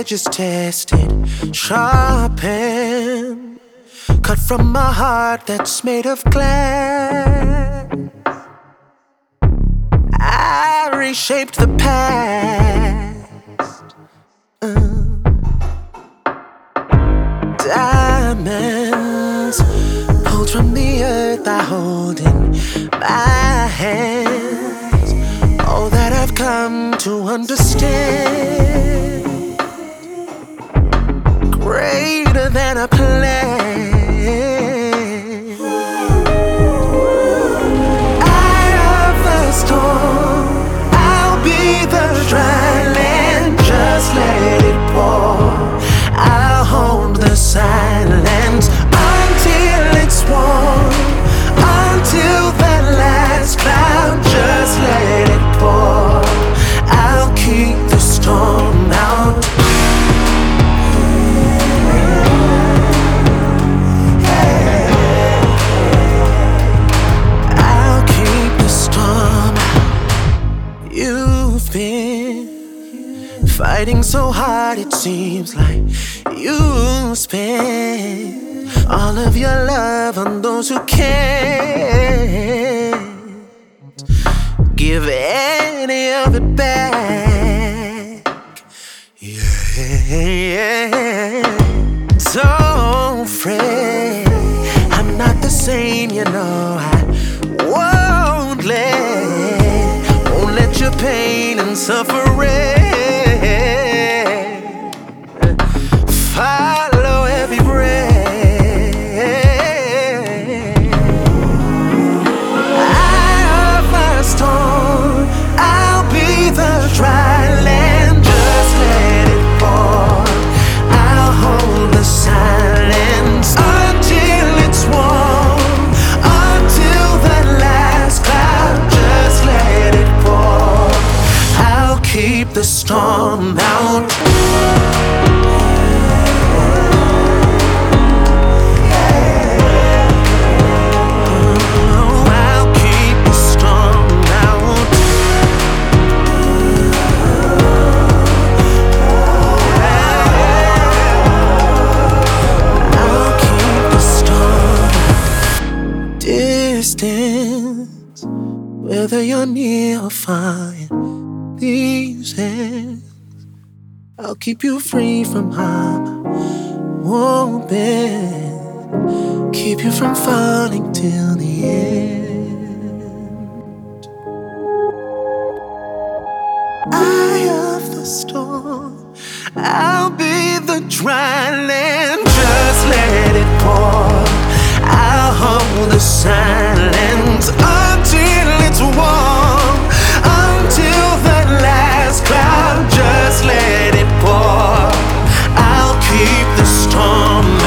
edges tested, sharpened, cut from a heart that's made of glass. I reshaped the past. Diamonds pulled from the earth I hold in my hands. All that I've come to understand, greater than a plan. Eye of the storm, I'll be the dry land. Just let it pour. I'll hold the silence until it's warm, until that last cloud. Just let it pour. I'll keep the storm out. I'll keep the storm out. You've been fighting so hard, it seems like you spend all of your love on those who can't give any of it back. Yeah. Don't fret, I'm not the same, you know. I won't let your pain and suffering follow every breath. Eye of a storm, I'll be the dry land. Just let it pour. I'll hold the silence until it's warm, until that last cloud. Just let it pour. I'll keep the storm out. Distance, whether you're near or far, in these hands I'll keep you free from harm. Won't bend, keep you from falling till the end. Eye of the storm, I'll be the dry land. Just let it pour. I'll hold the silence until it's warm, until that last cloud. Just let it pour. I'll keep the storm